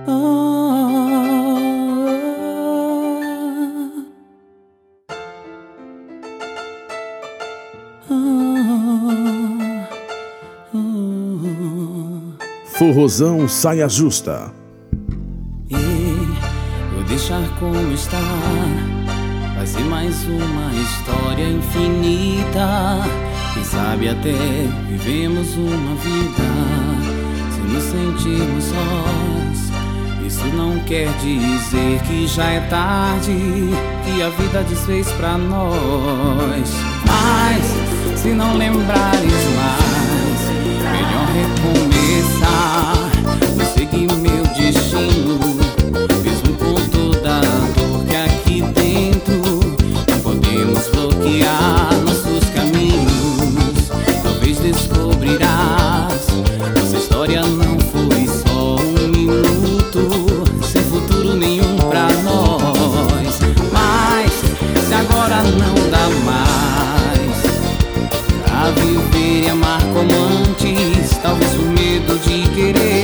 Forrozão Saia Justa. E vou deixar como está. Vai ser mais uma história infinita. Quem sabe até vivemos uma vida. Se nos sentirmos sós, isso não quer dizer que já é tarde, que a vida desfez pra nós. Mas se não lembrares mais, melhor recomeçar. Vou seguir meu destino, mesmo com toda a dor que aqui dentro. Não podemos bloquear nossos caminhos. Talvez descobrirás, nossa história não foi só um minuto, sem futuro nenhum pra nós. Mas se agora não dá mais pra viver e amar como antes, talvez por medo de querer